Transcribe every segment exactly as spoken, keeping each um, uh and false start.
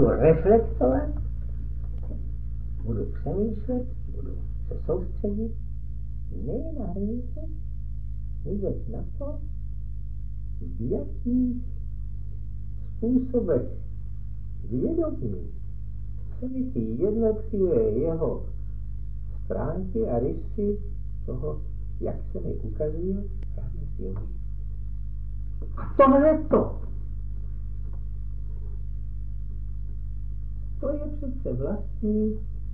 budu reflektovat, budu přemýšlet, budu se soustředit ne na hranice, vůbec na to, v jakých způsobech vědomí se mi ty jednotlivé jeho stránky a rysy toho, jak se mi ukazuje, právě zjeví. A tohle to, to je přece vlastní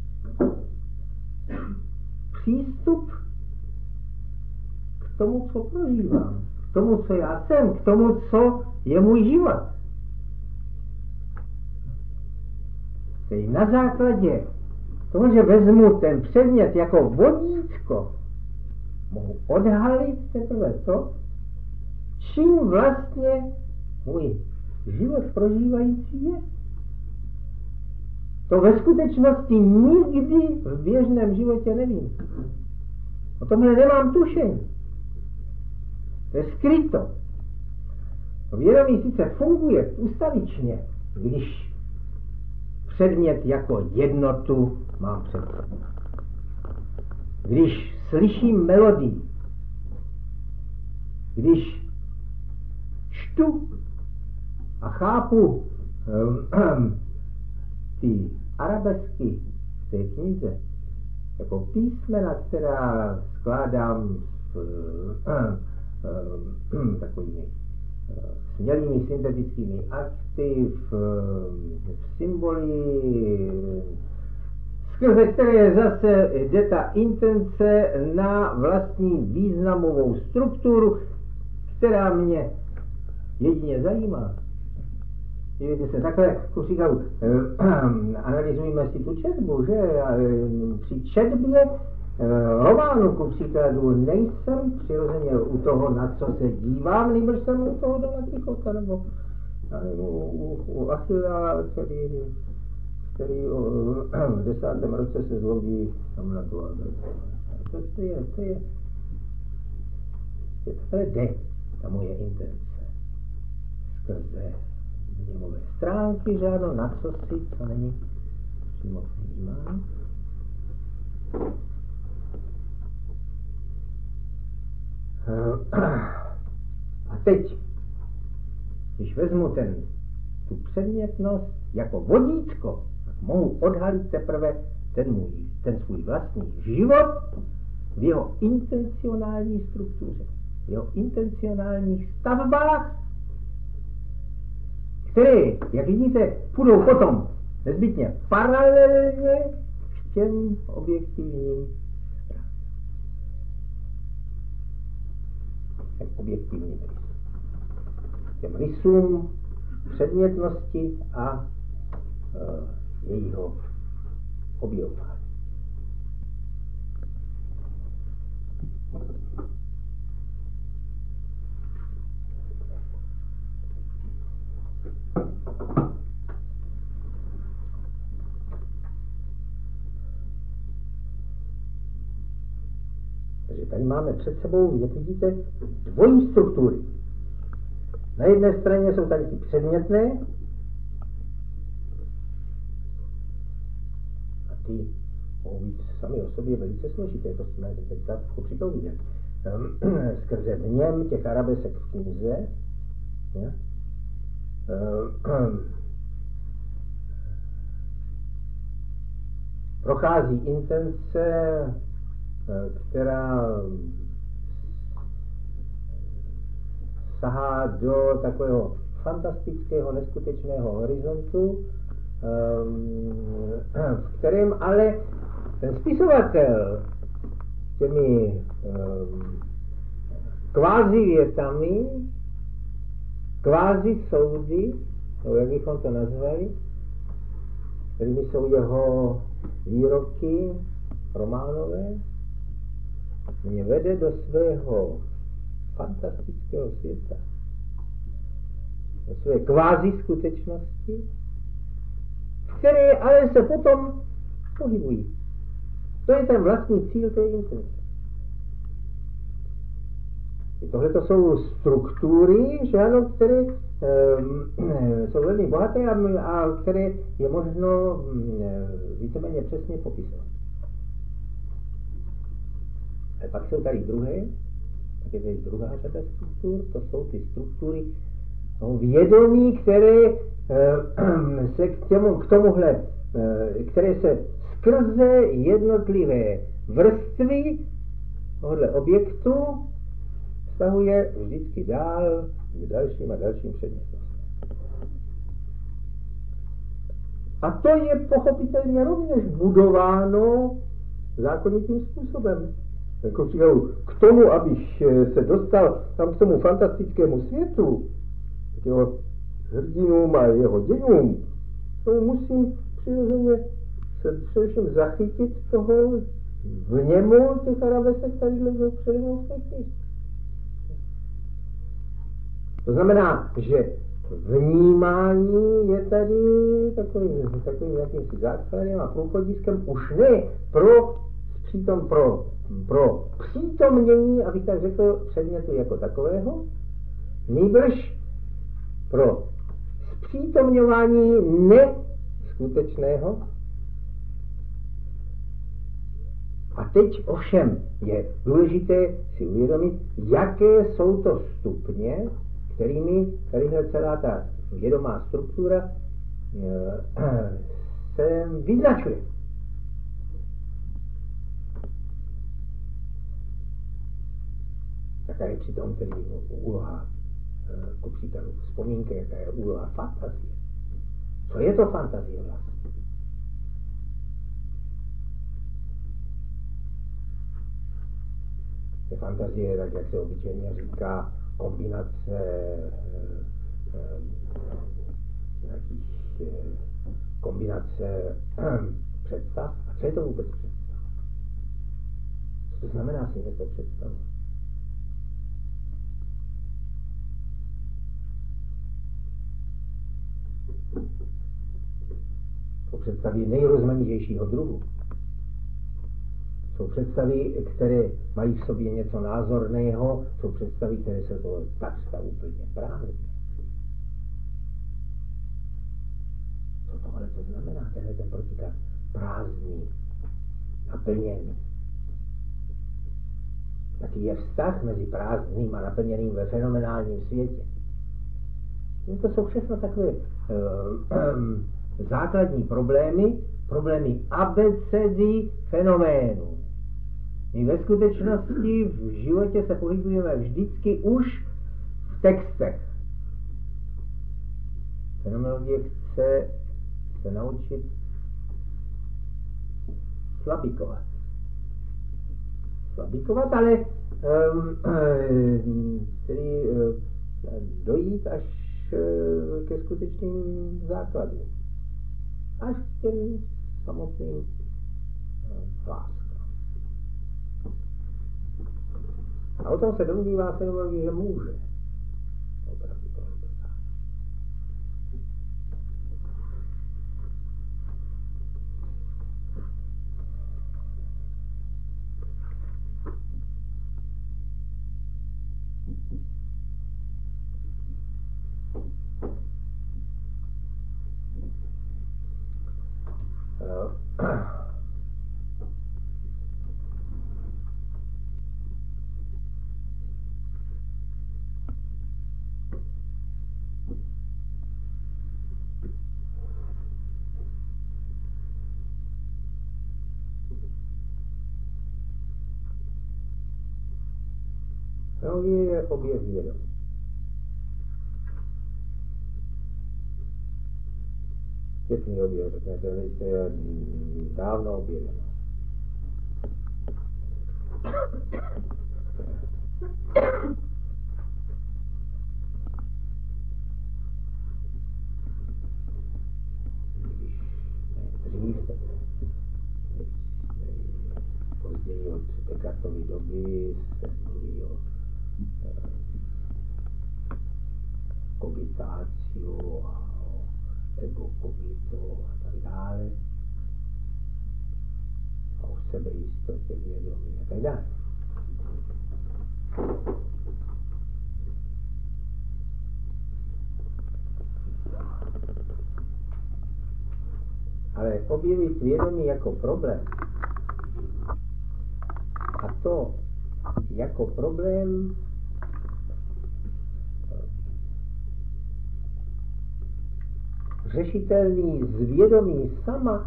přístup k tomu, co prožívám, k tomu, co já jsem, k tomu, co je můj život. Tedy na základě toho, že vezmu ten předmět jako vodítko, mohu odhalit teprve to, čím vlastně můj život prožívající je. To ve skutečnosti nikdy v běžném životě nevím. O tomhle nemám tušení. To je skryto. To vědomí sice funguje ustavičně, když předmět jako jednotu mám před sebou. Když slyším melodii, když čtu a chápu um, ty arabesky v té knize jako písmena, která skládám s um, um, takovými uh, smělými syntetickými akty, v, v symboly, skrze které zase jde ta intence na vlastní významovou strukturu, která mě jedině zajímá. Víte se, takhle, ku příkladu, analyzujeme si tu četbu, že? Při četbě románu, ku příkladu, nejsem přirozeně u toho, na co se dívám, nebo jsem u toho Dona Kichota, nebo, nebo u, u Achilla, který, který v desátém roce se zlobí tam na tu Albertu. To, to je, to je, to je jde, ta moje intence, skrze vněmové stránky, žádno na co si, to není přímo vnímáno. A teď, když vezmu ten, tu předmětnost jako vodítko, tak mohu odhalit teprve ten, můj, ten svůj vlastní život v jeho intencionální struktuře, v jeho intencionálních stavbách, které, jak vidíte, půjdou potom nezbytně paralelně k těm objektivním stránkám. Těm objektivním rysům. Těm rysům předmětnosti a e, jejího objevování. Takže tady máme před sebou, jak vidíte, dvojí struktury. Na jedné straně jsou tady ty předmětné a ty mohou být sami o sobě velice složité, to jsme teď tak příkladu viděli. Skrze v něm těch arabesek v knize, je? Prochází intence, která sahá do takového fantastického, neskutečného horizontu, v kterém ale ten spisovatel těmi kvázi větami, kvázi soudy, nebo jak bychom to nazvali, kterými jsou jeho výroky románové, mě vede do svého fantastického světa, do své kvázi skutečnosti, v které ale se potom pohybují. To je ten vlastní cíl té intence. Tohle to jsou struktury, že ano, které e, jsou velmi bohaté a, a které je možno e, víceméně přesně popisovat. A pak jsou tady druhé, tak je tady druhá řada struktur, to jsou ty struktury no, vědomí, které e, se k, těmu, k tomuhle, e, které se skrze jednotlivé vrstvy tohle objektu vztahuje vždycky dál k dalším a dalším předmětům. A to je pochopitelně rovněž budováno zákonitým způsobem. Jako říkal, k tomu, abych se dostal tam k tomu fantastickému světu, k jeho hrdinům a jeho dějům, to musím přirozeně se především zachytit toho v němu těch arabesek tadyhle především v té knižce. To znamená, že vnímání je tady takovým, takovým jakýmsi základem a průchodiskem už ne pro, přítom pro, pro přítomnění, abych tak řekl, předmětu jako takového, nýbrž pro zpřítomňování neskutečného. A teď ovšem je důležité si uvědomit, jaké jsou to stupně, kterými tadyhle celá ta vědomá struktura se vyznačuje. Jaká je přitom tedy úloha, ku příkladu vzpomínky, jaká je úloha fantazie. Co je to fantazie vlastně? Fantazie, tak jak se obyčejně říká, kombinace e, e, nějakých e, kombinace e, představ. A co je to vůbec představ? Co to znamená si něco představovat? Jsou představy nejrozmanitějšího druhu. Jsou představy, které mají v sobě něco názorného, jsou představy, které se to takřka úplně právě. Co tohle to znamená? Tenhle ten protiklad prázdný, naplněný. Jaký je vztah mezi prázdným a naplněným ve fenomenálním světě? To jsou všechno takové uh, um, základní problémy, problémy abecedy fenoménů. My ve skutečnosti v životě se pohybujeme vždycky už v textech. Fenomenologie chce se naučit slabikovat. Slabikovat, ale um, tedy uh, dojít až uh, ke skutečným základům. Až k těm samotným uh, láskám. A o tom se domnívá fenomenologie, že může. Opravdu to dosáhnout. Fenomenologie je objev vědomí. Pěkný objev, řeknete, to je dávno objeveno. Dřív, později od Descartovy doby se mluví o kogitáciu a o ego cogito a tak dále. A o sebejistotě vědomí a tak dále. ale objevit vědomí jako problém. A to jako problém řešitelný z vědomí sama,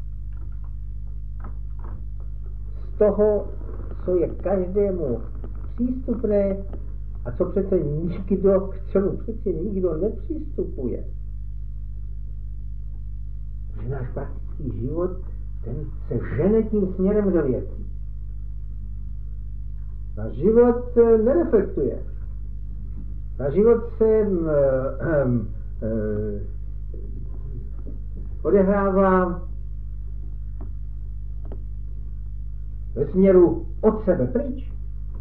z toho, co je každému přístupné a co přece nikdo, k čemu přece nikdo nepřistupuje. Že náš praktický život, ten se žene tím směrem do věcí. Náš život nereflektuje. Náš život se um, um, um, odehrává ve směru od sebe pryč.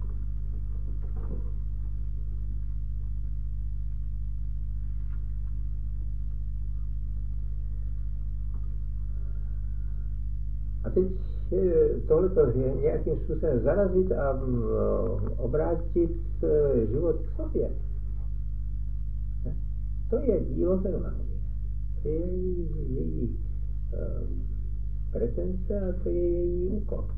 A teď tohleto nějakým způsobem zarazit a obrátit život k sobě. To je dílo fenomenologie. To je její, její um, pretence a to je její úkol.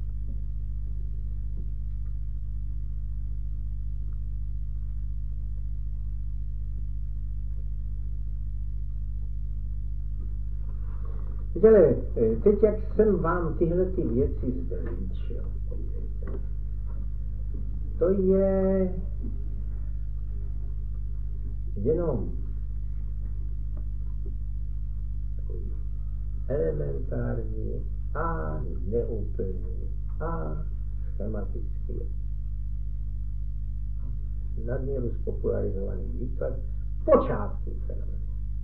Ale teď, jak jsem vám tyhle ty věci zde líčil, to je jenom takový elementární a neúplný a schematický nadměru spopularizovaný výklad počátku fenoménu.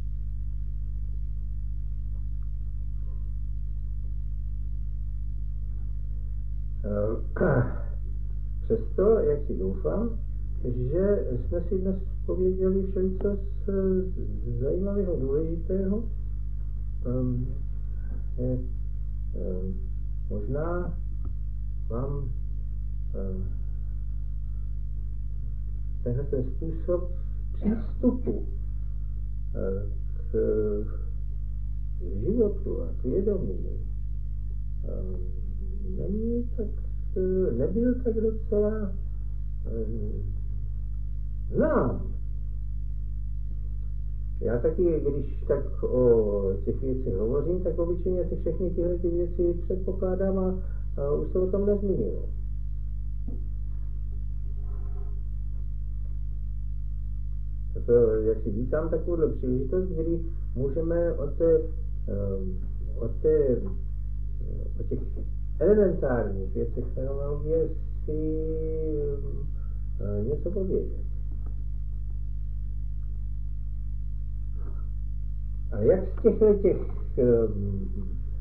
Přesto, jak si doufám, že jsme si dnes pověděli všelico z zajímavého, důležitého. Um, je, um, možná vám um, tenhle ten způsob přístupu uh, k, k životu a k vědomí um, není tak, nebyl tak docela znám. Já taky, když tak o těch věcech hovořím, tak obyčejně si všechny tyhle ty věci předpokládám a, a už se o tom nezmínil. To, jak si vítám takovouhle příležitost, kdy můžeme o té, o té, o těch elementárních věcech fenomenologie si uh, něco povědět. A jak z těchto těch, um,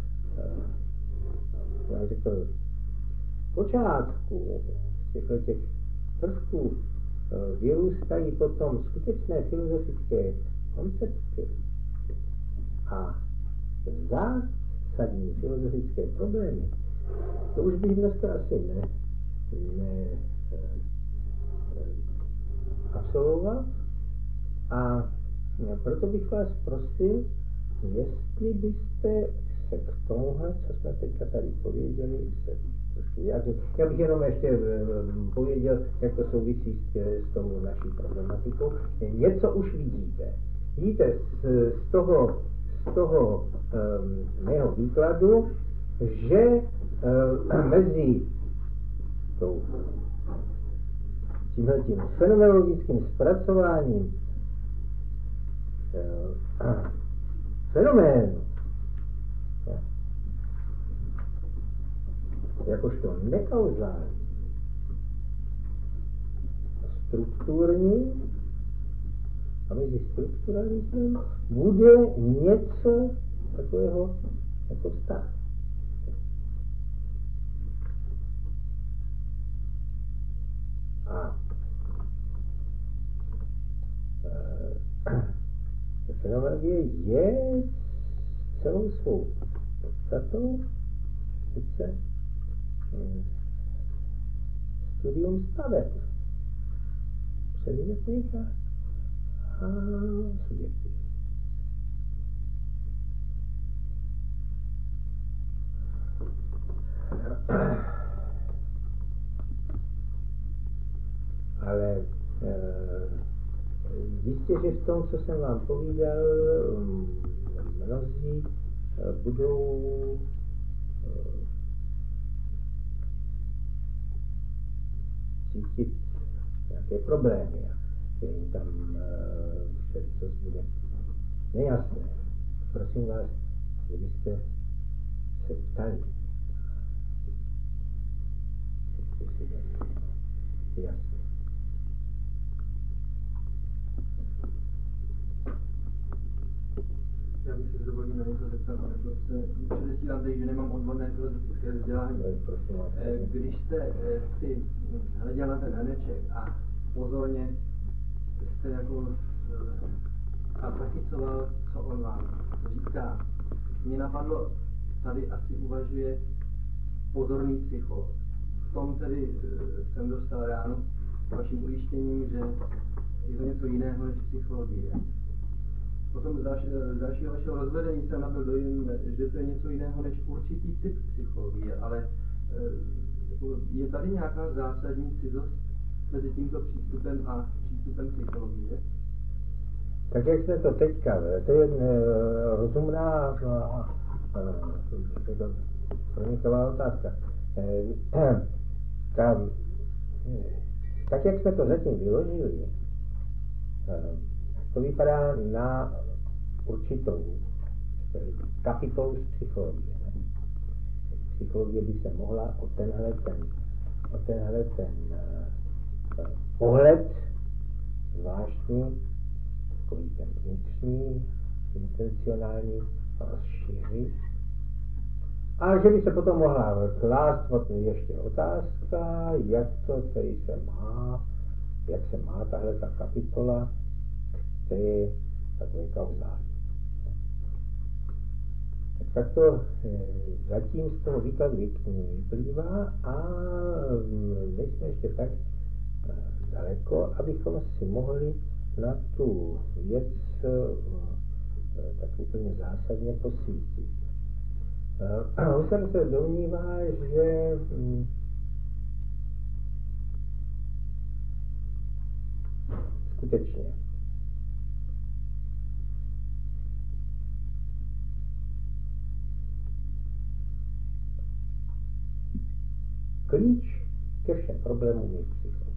uh, já řekl, počátků, z těchto těch prvků uh, vyrůstají potom skutečné filozofické koncepty a zásadní filozofické problémy, to už bych dneska asi ne, ne e, e, absolvoval. A proto bych vás prosil, jestli byste se k tomuhle, co jsme teďka tady pověděli, se trošku vyjádřili. Já bych jenom ještě pověděl, jak to souvisí s, s tou naší problematikou. Něco už vidíte. Vidíte z, z toho, z toho um, mého výkladu, že uh, mezi tou, tímhletím fenomenologickým zpracováním uh, fenoménu, ja, jakožto nekauzální, strukturní, a mezi strukturalismem bude něco takového jako vztah. A e, fenomenologie je celou svou podstatou sice e, studium staveb předmětných a subjektivních. Ale e, jistě, že v tom, co jsem vám povídal, mnozí budou e, cítit nějaké problémy, že jim tam e, všechno bude nejasné. Prosím vás, kdybyste se ptali, jestli si to jasné. Já bych si dovolil na něco zeptat, pane profesore. Předestírám tady, že nemám odborné filozofické vzdělání. Když jste si hleděl na ten hrneček a pozorně jste jako a zachycoval, co on vám říká, mě napadlo, tady asi uvažuje pozorný psycholog. V tom tedy jsem dostal ráno vaším ujištěním, že je to něco jiného než psychologie. Potom z dalšího vašeho rozvedení jsem nabyl dojem, že to je něco jiného než určitý typ psychologie, ale je tady nějaká zásadní cizost mezi tímto přístupem a přístupem psychologie? Tak jak jsme to teďka, to je rozumná pronikavá otázka. Tam, tak jak jsme to zatím vyložili, to vypadá na určitou kapitolu z psychologie. Psychologie by se mohla o tenhle ten, o tenhle ten uh, pohled zvláštní, takový ten vnitřní, intencionální, rozšířit. A že by se potom mohla klást ještě otázka, jak to tady se má, jak se má tahle ta kapitola, to je takové kauzální. Tak to zatím z toho výkladu vyplývá a nejsme ještě tak daleko, abychom si mohli na tu věc tak úplně zásadně posvítit. Husserl se domnívá, že skutečně klíč ke všem problémům je psychologie.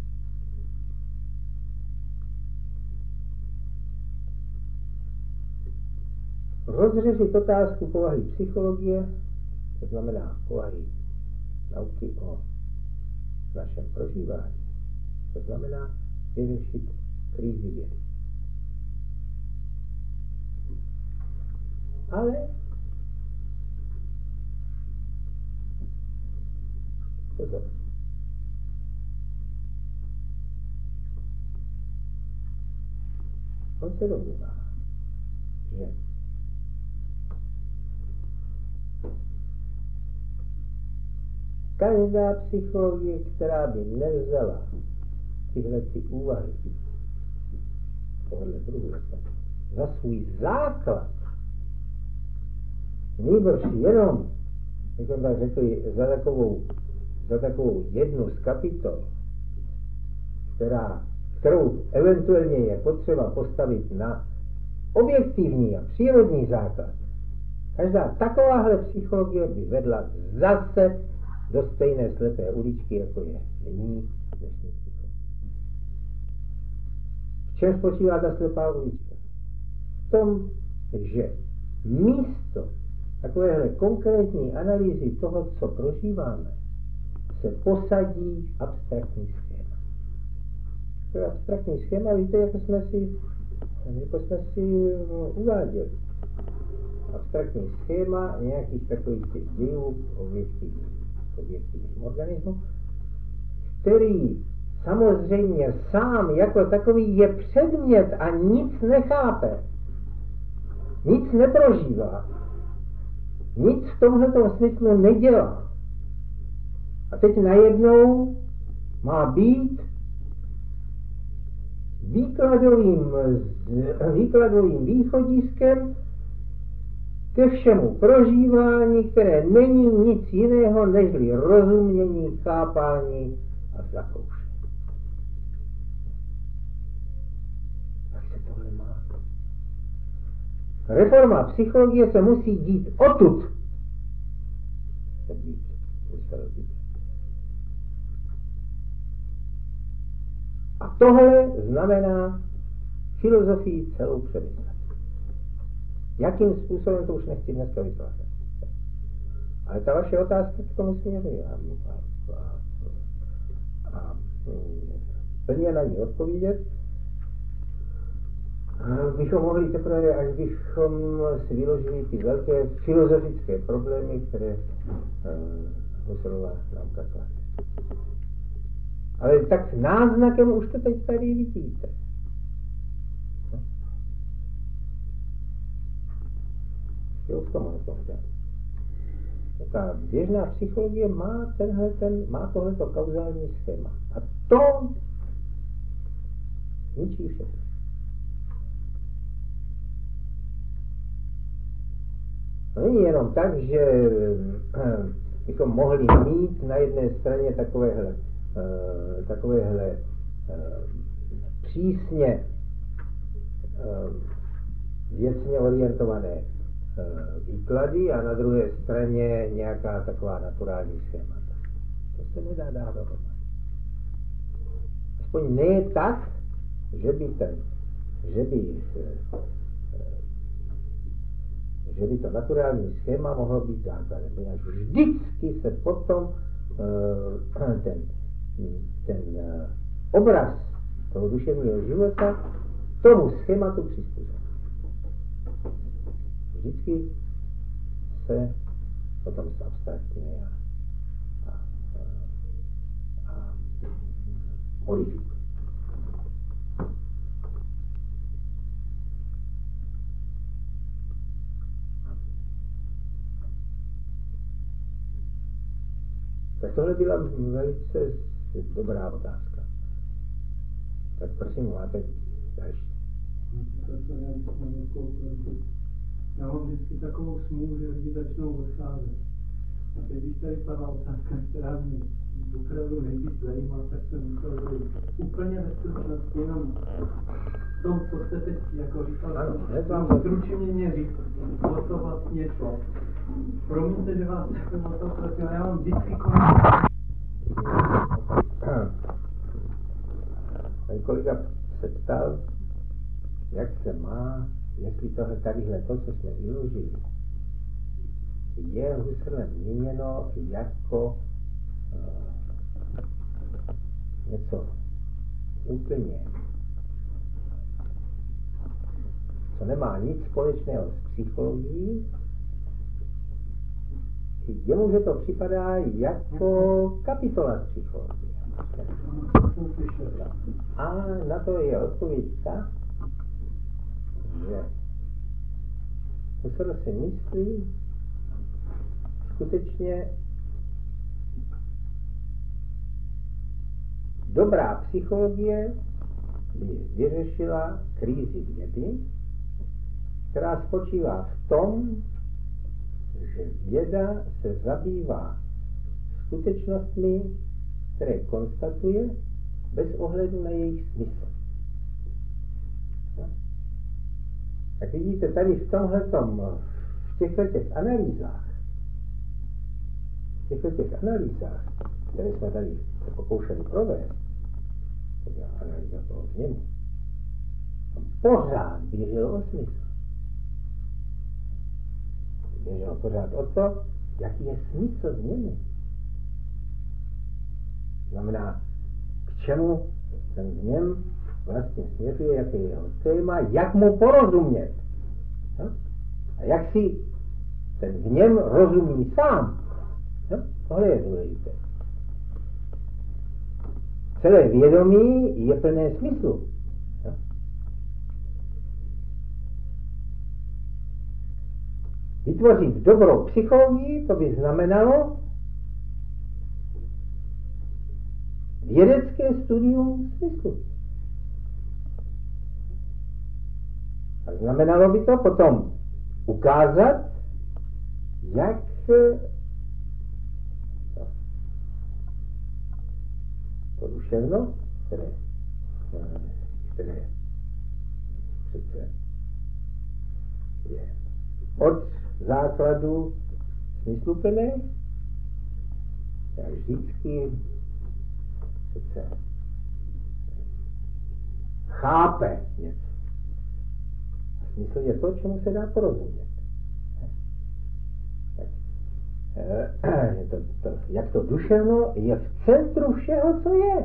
Rozřešit otázku povahy psychologie, to znamená povahy nauky o našem prožívání, to znamená vyřešit krízi vědy. Ale pozor. On se domnívá, že každá psychologie, která by nevzala tyhle ty úvahy tohle druhu za svůj základ, nejbrž jenom, jak jsem tak řekl, za takovou, za takovou jednu z kapitol, která, kterou eventuálně je potřeba postavit na objektivní a přírodní základ, každá takováhle psychologie by vedla zase do stejné slepé uličky, jako je nyní dnešní psychologie. V čem spočívá ta slepá ulička? V tom, že místo takovéhle konkrétní analýzy toho, co prožíváme, se posadí abstraktní schéma. To je abstraktní schéma, víte, jak jsme si, jako jsme si uváděli. Abstraktní schéma nějakých takových těch dějů objektivních objektivním organismu, který samozřejmě sám jako takový je předmět a nic nechápe, nic neprožívá, nic v tomhletom smyslu nedělá. A teď najednou má být výkladovým, výkladovým východiskem ke všemu prožívání, které není nic jiného nežli rozumění, chápání a zakoušení. Tak se tohle má. Reforma psychologie se musí dít odtud. A tohle znamená filozofii celou přemyslet. Jakým způsobem, to už nechci dneska vytvářet. Ale ta vaše otázka k tomu směřuje. A, a, a, a plně na ní odpovědět bychom mohli teprve, až bychom si vyložili ty velké filozofické problémy, které Husserlova náuka klade. Ale tak náznakem už to teď tady vidíte. Jo, v tom o tom jde. Ta běžná psychologie má, tenhle, ten, má tohleto kauzální schéma. A to ničí všechno. To není jenom tak, že bychom mohli mít na jedné straně takovéhle, takovéhle přísně věcně orientované výklady a na druhé straně nějaká taková naturální schémata. To se nedá dát dohromady. Aspoň ne tak, že by ten, že by, že by to naturální schéma mohlo být základem. Vždycky se potom ten, ten obraz toho duševního života tomu schématu přizpůsobí. Vždycky se potom abstraktně a, a, a, a modifikuje. Tak tohle byla velice dobrá otázka. Tak prosím, máte další. Já mám vždycky takovou smůlu, že lidi začnou odcházet. A teď, když tady padla otázka, která mě opravdu nejvíc zajímá, tak jsem musel říct úplně ve stručnosti, jenom v tom, co jste teď jako říkal, ano, stručně říct, o to vlastně šlo. Promiňte, že vás jsem o to prosil, já mám vždycky konec. Ten kolega se ptal, jak se má, jestli tohle tadyhle to, co jsme vyložili, je Husserlem měněno jako uh, něco úplně, co nemá nic společného s psychologií, jemu, že to připadá jako kapitola z psychologie. A na to je odpověď ta, že Husserl si myslí skutečně dobrá psychologie by vyřešila krizi vědy, která spočívá v tom, že věda se zabývá skutečnostmi, které konstatuje bez ohledu na jejich smysl. No. Tak vidíte tady v tomhletom, v těchto těch analýzách, v těchto těch analýzách, které jsme tady se pokoušeli provést, to byla analýza toho vněmu, pořád běželo o smysl. Běželo pořád o to, jaký je smysl vněmu. Znamená, k čemu ten vněm vlastně směřuje, jaké je jeho téma, jak mu porozumět. No? A jak si ten vněm rozumí sám. No? Tohle je důležité. Celé vědomí je plné smyslu. No? Vytvořit dobrou psychologii, to by znamenalo vědecké studium smyslu. A znamenalo by to potom ukázat, jak to duševno, které, které přece je od základu smysluplné, jak vždycky přece chápe něco. A smysl je to, čemu se dá porozumět. Tak, to, to, jak to duševno je v centru všeho, co je.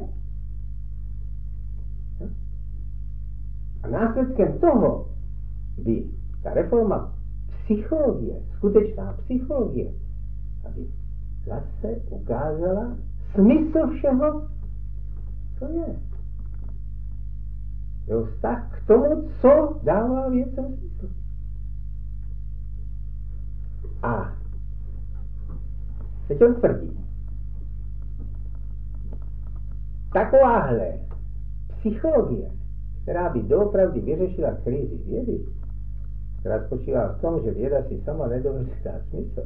A následkem toho by ta reforma psychologie, skutečná psychologie, aby zase ukázala smysl všeho, co je. Jeho vztah k tomu, co dává věcem smysl. A teď on tvrdí, takováhle psychologie, která by doopravdy vyřešila krizi vědy, která spočívá v tom, že věda si sama nedovolí dát smysl,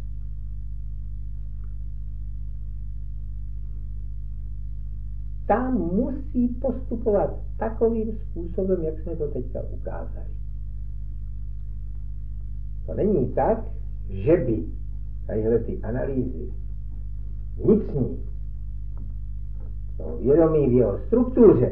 tam musí postupovat takovým způsobem, jak jsme to teďka ukázali. To není tak, že by tadyhle ty analýzy vnitřní, to vědomí v jeho struktuře,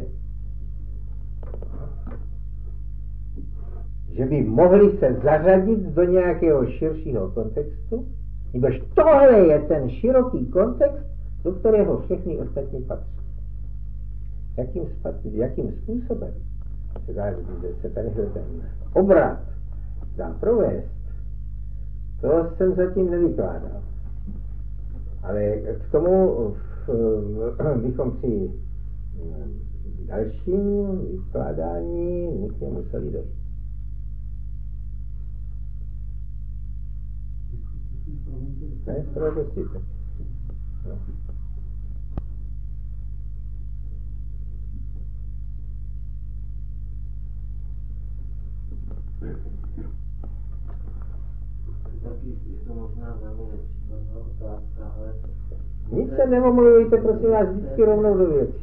že by mohli se zařadit do nějakého širšího kontextu, nebož tohle je ten široký kontext, do kterého všechny ostatní patří. Jakým, jakým způsobem se, dá, se tady ten obrat dá provést, to jsem zatím nevykládal. Ale k tomu bychom při dalším vykládání nutně museli dojít. Ne, propustíte. No. Taky je to možná velmi nepřípadná otázka, ale... Nic se nemomlujte, prosím vás, vždycky rovnou do věci.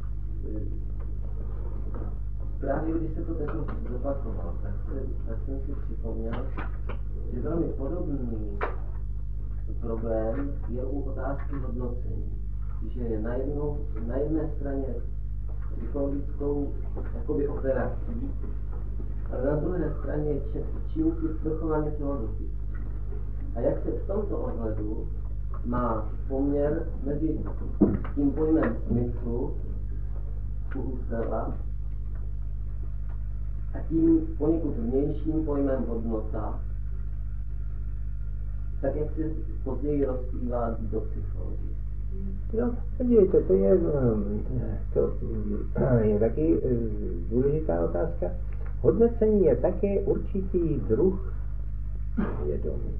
Právě když se to teď zopakoval, tak, se, tak jsem si připomněl, že velmi podobný problém je u otázky hodnocení. Že na, jednou, na jedné straně psychologickou jakoby operací, ale na druhé straně čímsi svrchovaně filozofický. A jak se v tomto ohledu má poměr mezi tím pojmem smyslu u Husserla a tím poněkud vnějším pojmem hodnota, tak jak se později rozplývá do psychologie. No, podívejte, to je, to je taky důležitá otázka. Hodnocení je také určitý druh vědomí.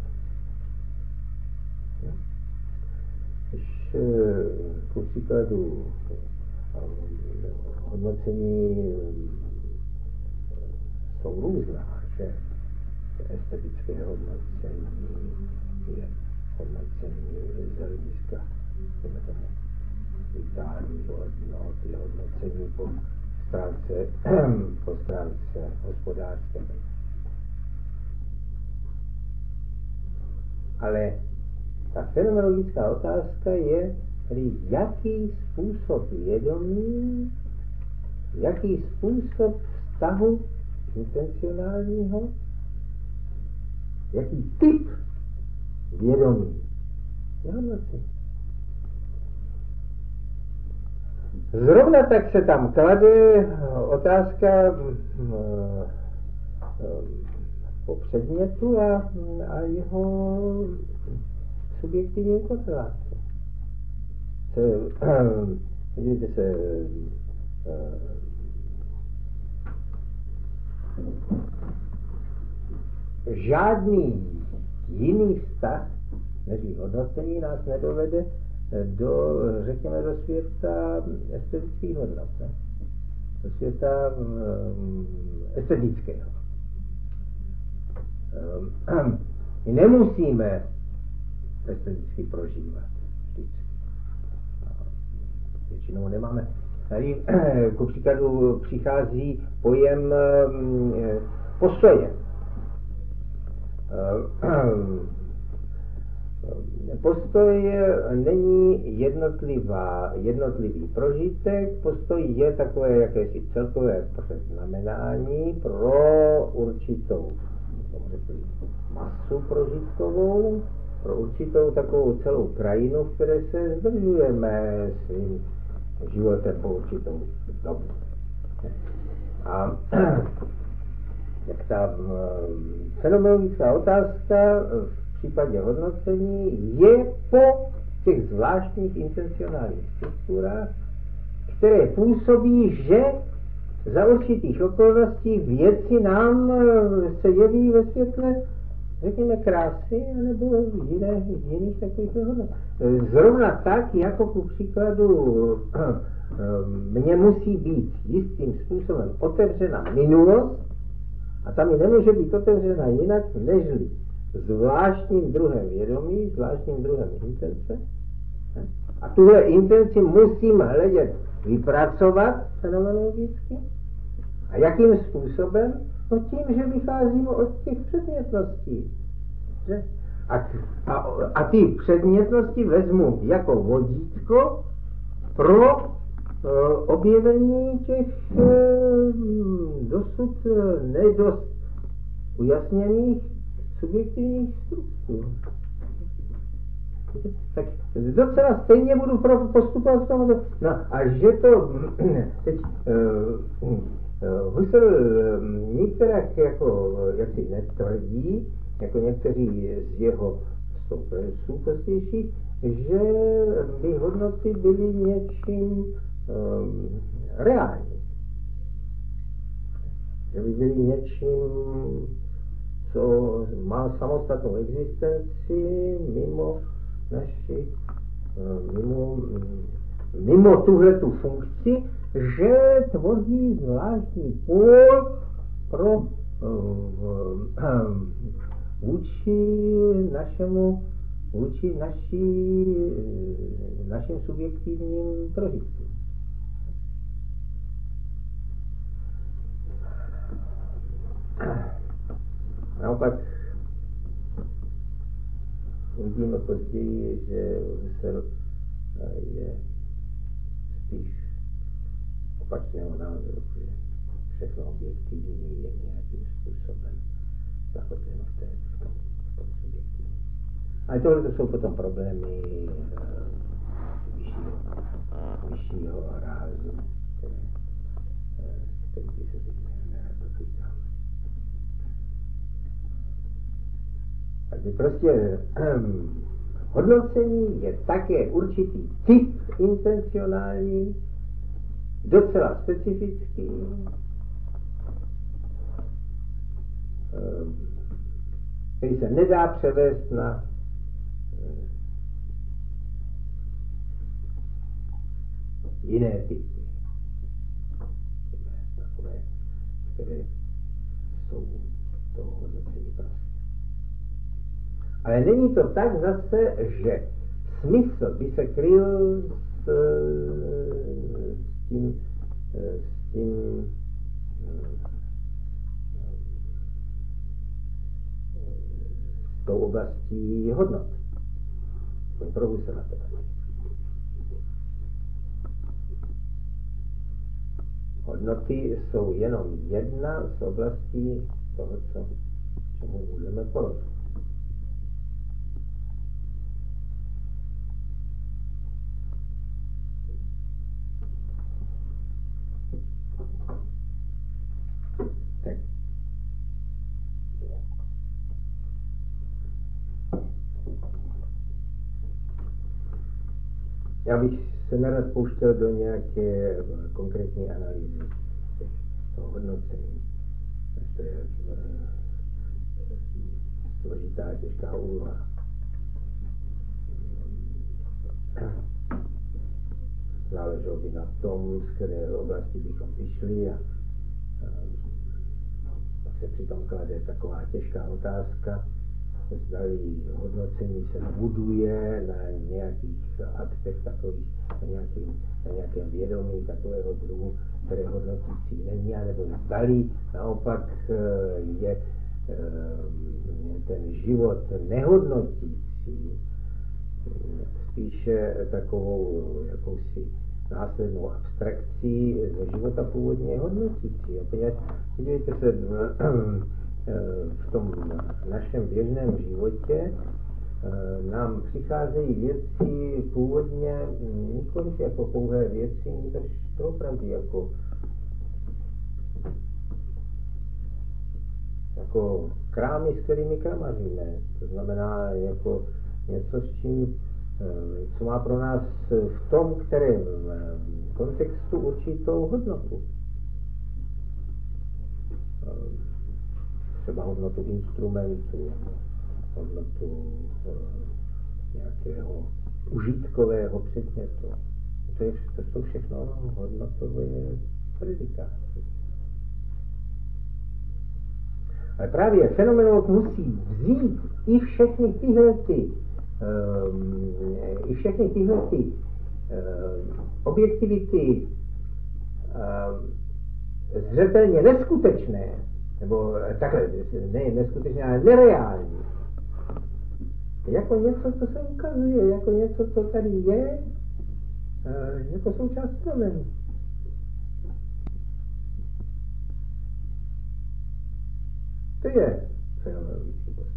Když ku příkladu hodnocení jsou různá, že estetické hodnocení je hodnocení z hlediska vitálního hodnoty, hodnocení po stránce, po stránce hospodářské. Ale ta fenomenologická otázka je, tedy jaký způsob vědomí, jaký způsob vztahu intencionálního, jaký typ vědomí je hodnocení. Zrovna tak se tam klade otázka po předmětu a, a jeho subjektivním korelátku. Vidíte se, žádný jiný vztah než hodnocení nás nedovede do, řekněme, do světa estetických hodnot, ne? Do světa um, estetického. Um, my nemusíme esteticky prožívat. Vždycky. Většinou nemáme. Tady ku příkladu přichází pojem postoje. Postoj není jednotlivá, jednotlivý prožitek, postoj je takové jakési celkové předznamenání pro určitou masu prožitkovou, pro určitou takovou celou krajinu, v které se zdržujeme svým životem po určitou dobu. A jak ta fenomenologická otázka v případě hodnocení je po těch zvláštních intencionálních strukturách, které působí, že za určitých okolností věci nám se jeví ve světle, řekněme, krásy, nebo jiné, jiných takových hodnot. Zrovna tak, jako ku příkladu mně musí být jistým způsobem otevřena minulost, a tam mi nemůže být otevřena jinak, nežli zvláštním druhem vědomí, zvláštním druhem intence. A tuhle intenci musím hledět, vypracovat fenomenologicky. A jakým způsobem? No tím, že vycházím od těch předmětností. Že? A, a, a ty předmětnosti vezmu jako vodítko pro uh, objevení těch uh, dosud uh, nedost ujasněných subjektivních struktur. Tak docela stejně budu postupovat v tom. No a že to teď uh, uh, Husserl uh, některak jako, jak si netvrdí, jako někteří z jeho stoupenců pozdějších, že by hodnoty byly něčím um, reálním. Že by byly něčím, co má samostatnou existenci mimo naši, mimo, mimo tuhletu funkci, že tvoří zvláštní půl pro uh, uh, vůči našemu, vůči naší, našim subjektivním prožitkům. Naopak uvidíme později, že Husserl je spíš opačného názoru, že všechno objektivní je nějakým způsobem zakotveno v, té, v, tom, v tom subjektivní. Ale tohle to jsou potom problémy uh, vyššího, vyššího rázu, které, uh, který by se teď nerad dotýkal. Takže prostě um, hodnocení je také určitý typ intencionální, docela specifický, um, který se nedá převést na um, jiné typy. Takové, které jsou toho hodnocení prostě. Ale není to tak zase, že smysl by se kryl s, s tím, s tím s tou oblastí hodnot. Pro Husserla to tak. Hodnoty jsou jenom jedna z oblastí toho, co, čemu můžeme porozumět. Já bych se nerad pouštěl do nějaké konkrétní analýzy toho hodnocení. To je složitá, těžká úloha. Záleželo by na tom, z které oblasti bychom vyšli a, a pak se přitom klade taková těžká otázka, zdali hodnocení se buduje na nějakých aktech takových, na nějakém, na nějakém vědomí takového druhu, které hodnotící není, anebo zdali naopak je ten život nehodnotící spíše takovou jakousi následnou abstrakcí ze života původně hodnotící. A podívejte se, v tom našem běžném životě nám přicházejí věci původně nikoliv jako pouhé věci, než to opravdu jako, jako krámy, s kterými kramaříme. To znamená jako něco, s čím, co má pro nás v tom, kterém kontextu určitou hodnotu. Třeba hodnotu instrumentu, hodnotu nějakého užitkového předmětu. To, je, to jsou všechno hodnotové predikáty. Ale právě fenomenolog musí vzít i všechny tyhle ty, um, i všechny tyhle ty um, objektivity um, zřetelně neskutečné, nebo takhle, ne neskutečné, ale nereální. Jako něco, co se ukazuje, jako něco, co tady je, jako součást fenomenu. To je fenomenologický postup.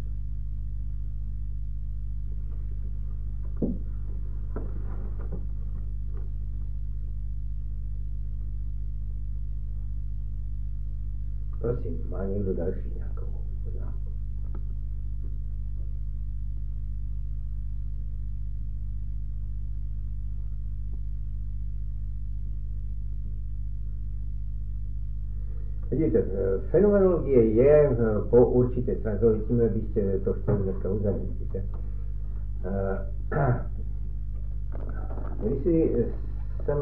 Prosím, má někdo další nějakou poznámku? Vidíte, fenomenologie je po určité stránce, tímhle byste to chtěli dneska uzavřít, víte. Když si jsem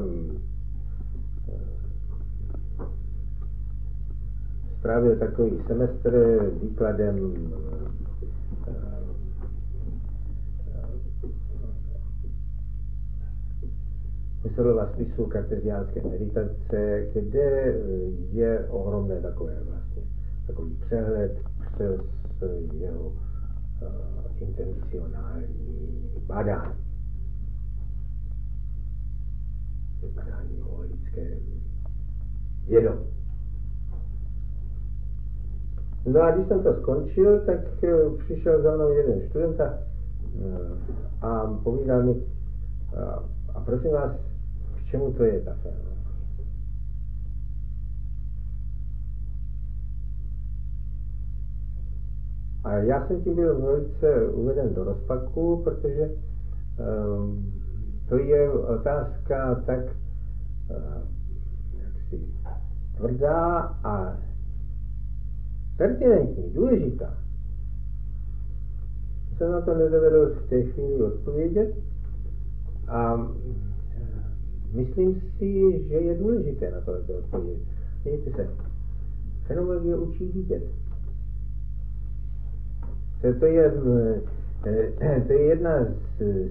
strávil takový semestr výkladem Husserlova spisu karteziánské meditace, kde je ohromné takové vlastně, takový přehled přes jeho uh, intencionální bádání. Bádání o lidské vědomí. No a když jsem to skončil, tak přišel za mnou jeden student a povídal mi, a prosím vás, k čemu to je ta fenomenologie? A já jsem tím byl velice uveden do rozpaku, protože um, to je otázka tak uh, jaksi tvrdá a pertinentní, důležitá. Jsem na to nedovedl v té chvíli odpovědět a myslím si, že je důležité na to odpovědět. Vidíte se, fenomenologie učí vidět. To, to, je, to je jedna z...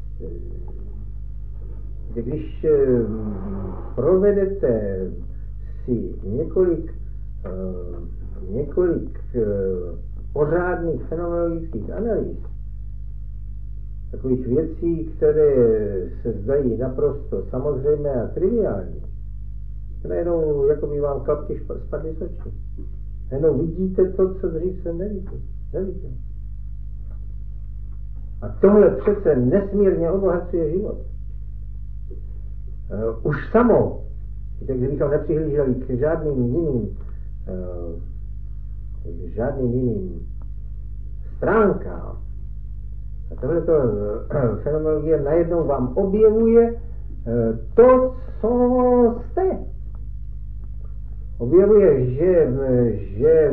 Když provedete si několik několik pořádných fenomenologických analýz, takových věcí, které se zdají naprosto samozřejmé a triviální, najednou jako by vám klapky spadly z očí. Najednou vidíte to, co dřív jsem neviděl. neviděl. A tohle přece nesmírně obohacuje život. Uh, už samo, kdybychom nepřihlíželi k žádným jiným uh, žádným jiným stránkám. A tohleto fenomenologie najednou vám objevuje to, co jste. Objevuje, že, že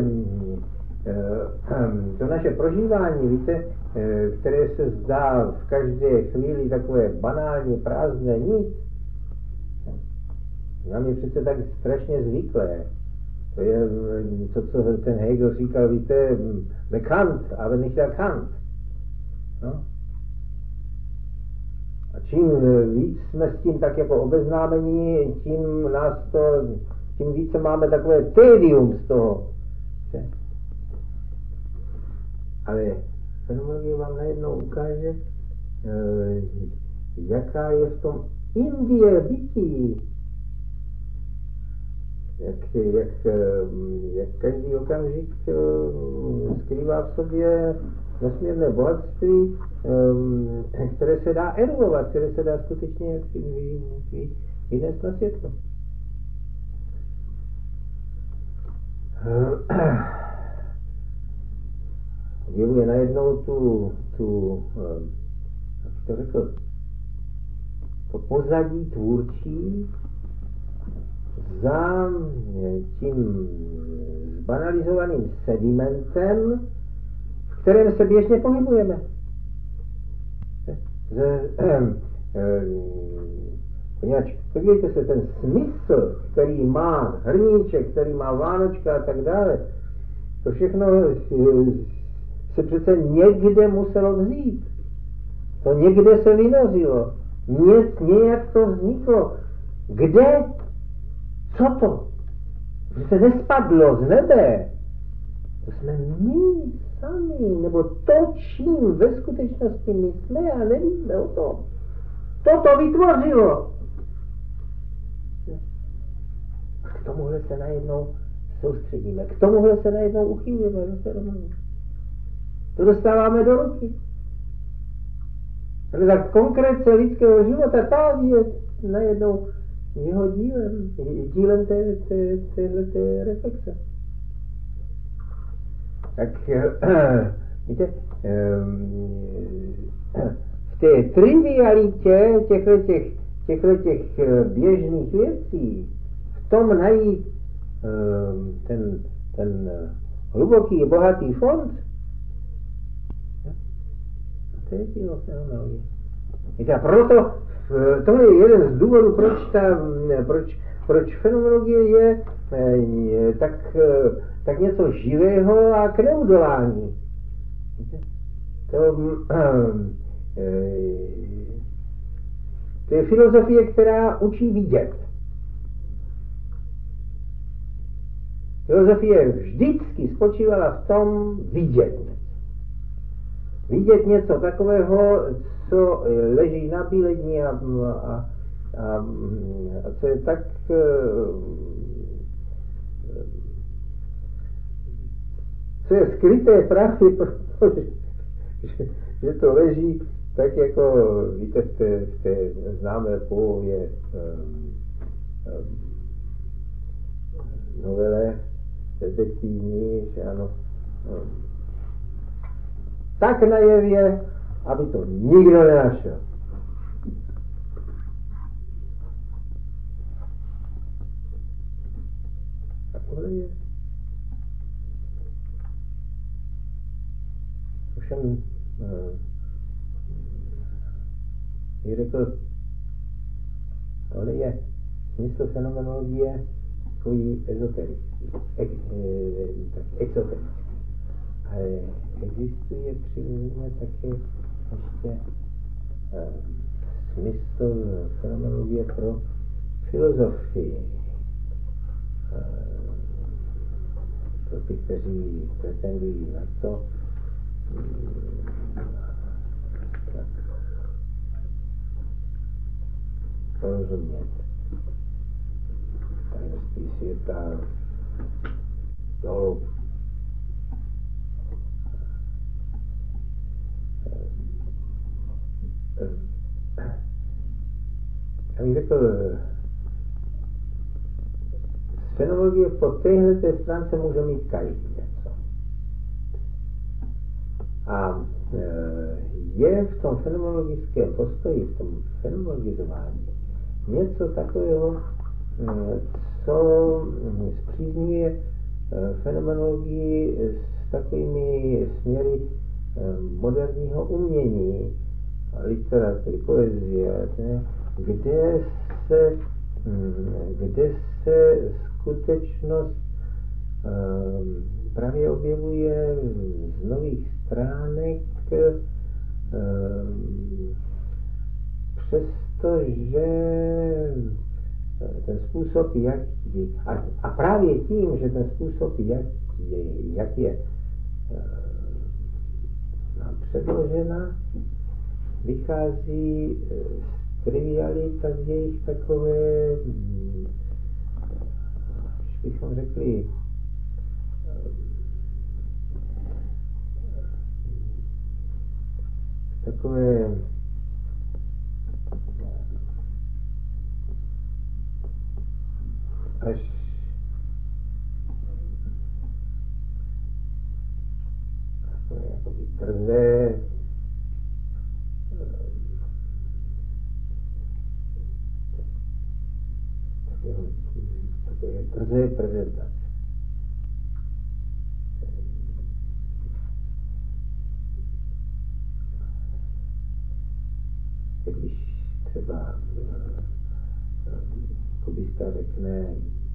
to naše prožívání, víte, které se zdá v každé chvíli takové banální, prázdné nic, nám je přece tak strašně zvyklé. To je to, co ten Hegel říkal, víte, bekannt, aber nicht erkannt. No? A čím víc jsme s tím tak jako obeznámení, tím nás to, tím více máme takové tédium z toho. Ale fenomenologie vám najednou ukáže, jaká je v tom Indie bytí. Jak, jak, jak každý okamžik skrývá v sobě nesmírné bohatství, které se dá erovat, které se dá skutečně vynést na světlo. Objevuje najednou tu, tu, jak to řekl, to pozadí tvůrčí za tím zbanalizovaným sedimentem, v kterém se běžně pohybujeme. Poněvadž, podívejte se, ten smysl, který má hrníček, který má vánočka a tak dále, to všechno se přece někde muselo vzít. To někde se vynořilo. Nic, nějak to vzniklo. Kde? Co to? Že se nespadlo z nebe. To jsme my sami, nebo to, čím ve skutečnosti my jsme a nevíme o tom. To to vytvořilo. A k tomuhle se najednou soustředíme. K tomuhle se najednou uchýlíme do fenoménu. To dostáváme do ruky. Ale tak konkrétce lidského života, ta je najednou jeho dílem, dílem té, té, téhleté reflexe. Tak víte, v té trivialitě těchto těch, těchto těch běžných věcí, v tom najít ten, ten hluboký, bohatý fond, to je dílo fenomenologie. Víte, a proto tohle je jeden z důvodů, proč, ta, proč, proč fenomenologie je, je tak, tak něco živého a k neudolání. Víte? To, to je filozofie, která učí vidět. Filozofie vždycky spočívala v tom vidět. Vidět něco takového, co leží na bílední a, a, a, a co je tak co je skryté právě proto, že, že to leží tak jako, víte, v té, v té známé polově um, um, novele detektivní, že ano, um, tak na jevě, aby to nikdo nenašel. A tohle je. Ovšem, uh, bych řekl, tohle je smysl fenomenologie takový ezoterický, ek, eh, tak exoterický. Ale existuje přirozeně také ještě eh, smysl fenomenologie pro filozofii. Eh, pro ty, kteří pretendují na to, hm, tak porozumět tajemství světa do já bych řekl, z fenomenologie po téhleté stránce může mít každý něco. A je v tom fenomenologickém postoji, v tom fenomenologizování něco takového, co zpřízňuje fenomenologii s takovými směry moderního umění, literatury, poezie, kde se, kde se skutečnost právě objevuje z nových stránek, přestože ten způsob, jak je, a, a právě tím, že ten způsob, jak je, jak je nám předložena, vychází z trivialita, z jejich takové, když bychom řekli, takové až takové jakoby drzé, takové drzé prezentace. Když třeba kubista řekne,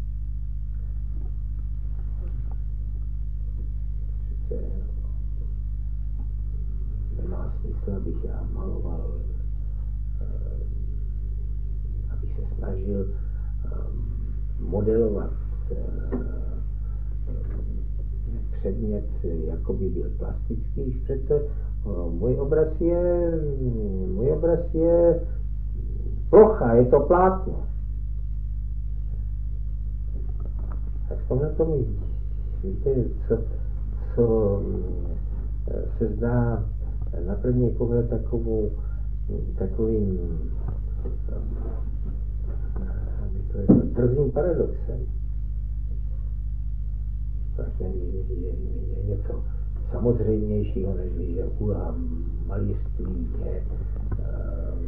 přece nemá smysl, abych já maloval, abych se snažil modelovat předmět, jako by byl plastický, když přece můj obraz je, můj obraz je plocha, je to plátno. Tak v tomhle tomu víte, co, co se zdá na první pohled takovou, takovým drzým paradoxem. Vlastně je, je, je něco samozřejmějšího, než že úloha malířství je uh,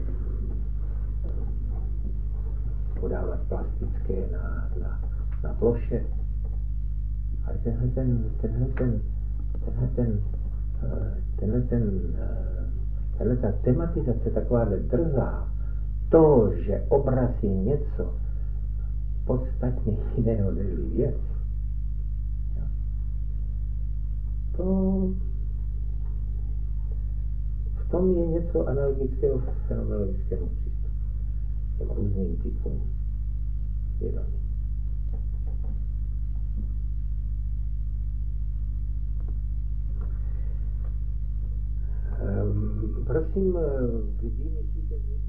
podávat plastické na, na, na ploše. Ale tenhle ten, tenhle ten, tenhle ten, uh, tenhle ten, uh, tenhle ta tematizace takováhle drzá, to, že obraz je něco podstatně jiného než věc, to v tom je něco analogického fenomenologickému přístupu, těm různým typům vědomí. Um, prosím, kdy myslíte, že